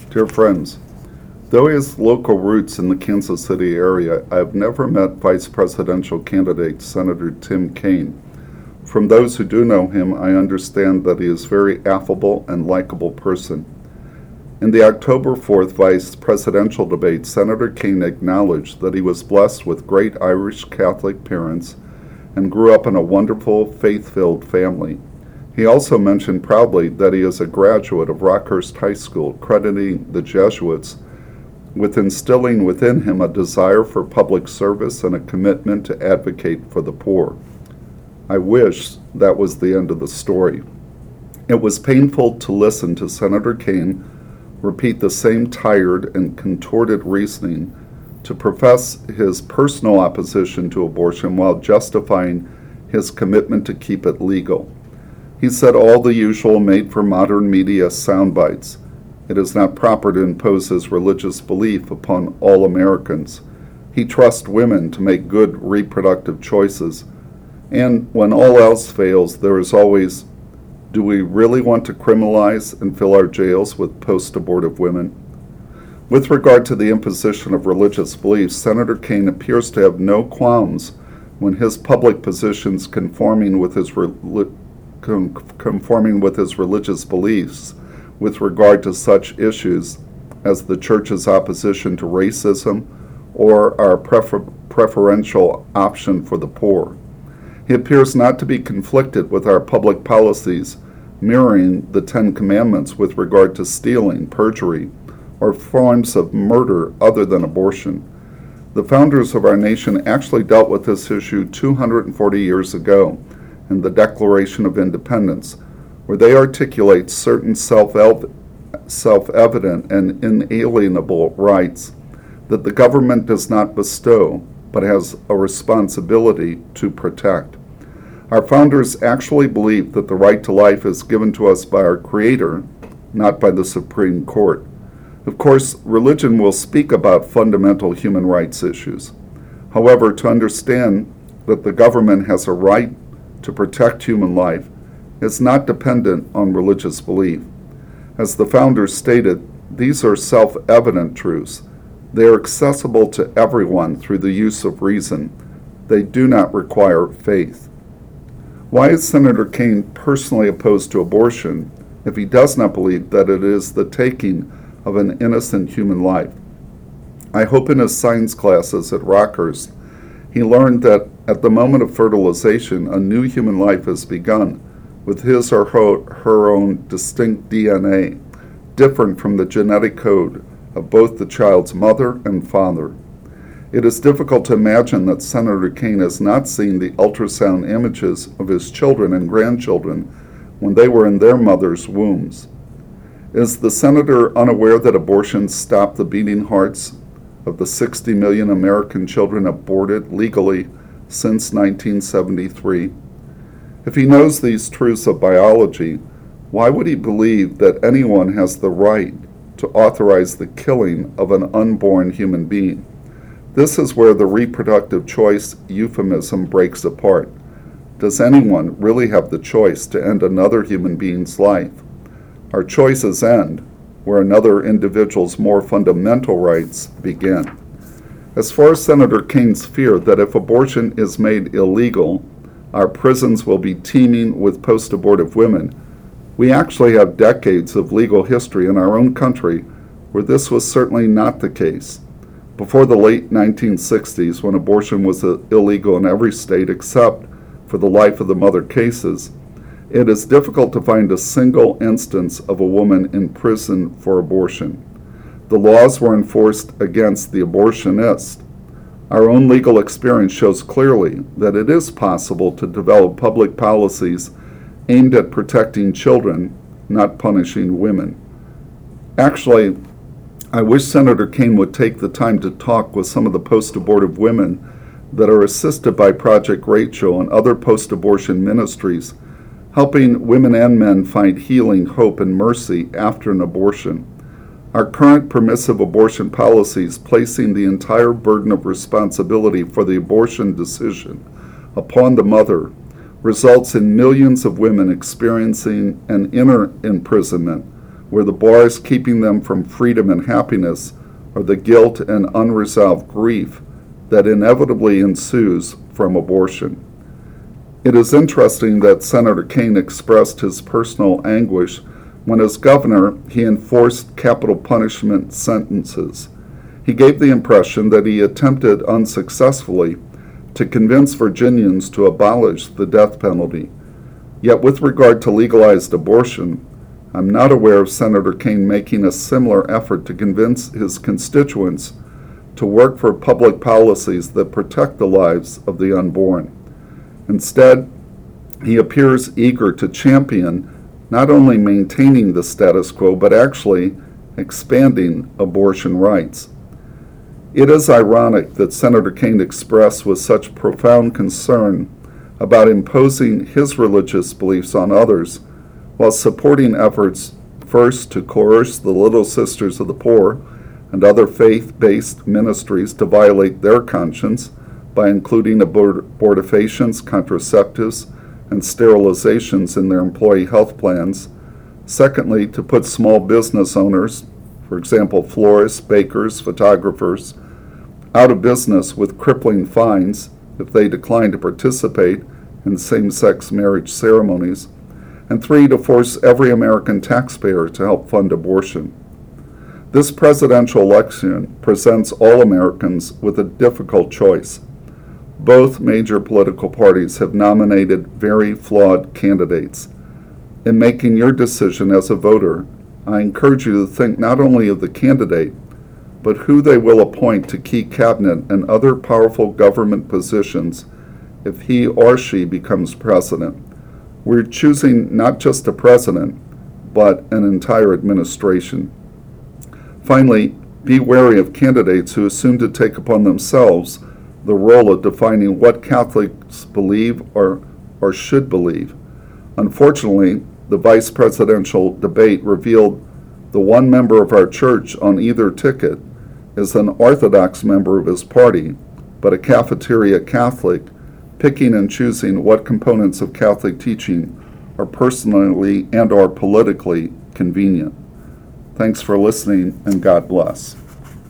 Dear friends, though he has local roots in the Kansas City area, I have never met Vice Presidential candidate Senator Tim Kaine. From those who do know him, I understand that he is a very affable and likable person. In the October 4th Vice Presidential debate, Senator Kaine acknowledged that he was blessed with great Irish Catholic parents and grew up in a wonderful, faith-filled family. He also mentioned proudly that he is a graduate of Rockhurst High School, crediting the Jesuits with instilling within him a desire for public service and a commitment to advocate for the poor. I wish that was the end of the story. It was painful to listen to Senator Kaine repeat the same tired and contorted reasoning to profess his personal opposition to abortion while justifying his commitment to keep it legal. He said all the usual made-for-modern media sound bites. It is not proper to impose his religious belief upon all Americans. He trusts women to make good reproductive choices. And when all else fails, there is always, do we really want to criminalize and fill our jails with post-abortive women? With regard to the imposition of religious beliefs, Senator Kaine appears to have no qualms when his public positions conforming with his religious beliefs with regard to such issues as the Church's opposition to racism or our preferential option for the poor. He appears not to be conflicted with our public policies mirroring the Ten Commandments with regard to stealing, perjury, or forms of murder other than abortion. The founders of our nation actually dealt with this issue 240 years ago in the Declaration of Independence, where they articulate certain self-evident and inalienable rights that the government does not bestow, but has a responsibility to protect. Our founders actually believed that the right to life is given to us by our Creator, not by the Supreme Court. Of course, religion will speak about fundamental human rights issues. However, to understand that the government has a right to protect human life is not dependent on religious belief. As the founders stated, these are self-evident truths. They are accessible to everyone through the use of reason. They do not require faith. Why is Senator Kaine personally opposed to abortion if he does not believe that it is the taking of an innocent human life? I hope in his science classes at Rockhurst he learned that at the moment of fertilization, a new human life has begun with his or her own distinct DNA, different from the genetic code of both the child's mother and father. It is difficult to imagine that Senator Kaine has not seen the ultrasound images of his children and grandchildren when they were in their mother's wombs. Is the senator unaware that abortions stop the beating hearts of the 60 million American children aborted legally since 1973? If he knows these truths of biology, why would he believe that anyone has the right to authorize the killing of an unborn human being? This is where the reproductive choice euphemism breaks apart. Does anyone really have the choice to end another human being's life? Our choices end where another individual's more fundamental rights begin. As far as Senator Kaine's fear that if abortion is made illegal, our prisons will be teeming with post-abortive women, we actually have decades of legal history in our own country where this was certainly not the case. Before the late 1960s, when abortion was illegal in every state except for the life of the mother cases, it is difficult to find a single instance of a woman in prison for abortion. The laws were enforced against the abortionist. Our own legal experience shows clearly that it is possible to develop public policies aimed at protecting children, not punishing women. Actually, I wish Senator Kaine would take the time to talk with some of the post-abortive women that are assisted by Project Rachel and other post-abortion ministries, helping women and men find healing, hope, and mercy after an abortion. Our current permissive abortion policies, placing the entire burden of responsibility for the abortion decision upon the mother, results in millions of women experiencing an inner imprisonment where the bars keeping them from freedom and happiness are the guilt and unresolved grief that inevitably ensues from abortion. It is interesting that Senator Kaine expressed his personal anguish when, as governor, he enforced capital punishment sentences. He gave the impression that he attempted unsuccessfully to convince Virginians to abolish the death penalty. Yet with regard to legalized abortion, I'm not aware of Senator Kaine making a similar effort to convince his constituents to work for public policies that protect the lives of the unborn. Instead, he appears eager to champion not only maintaining the status quo, but actually expanding abortion rights. It is ironic that Senator Kaine expressed with such profound concern about imposing his religious beliefs on others while supporting efforts first to coerce the Little Sisters of the Poor and other faith-based ministries to violate their conscience by including abortifacients, contraceptives, and sterilizations in their employee health plans. Secondly, to put small business owners, for example, florists, bakers, photographers, out of business with crippling fines if they decline to participate in same-sex marriage ceremonies. And three, to force every American taxpayer to help fund abortion. This presidential election presents all Americans with a difficult choice. Both major political parties have nominated very flawed candidates. In making your decision as a voter, I encourage you to think not only of the candidate, but who they will appoint to key cabinet and other powerful government positions if he or she becomes president. We're choosing not just a president, but an entire administration. Finally, be wary of candidates who assume to take upon themselves the role of defining what Catholics believe or should believe. Unfortunately, the vice presidential debate revealed the one member of our church on either ticket is an Orthodox member of his party, but a cafeteria Catholic, picking and choosing what components of Catholic teaching are personally and/or politically convenient. Thanks for listening, and God bless.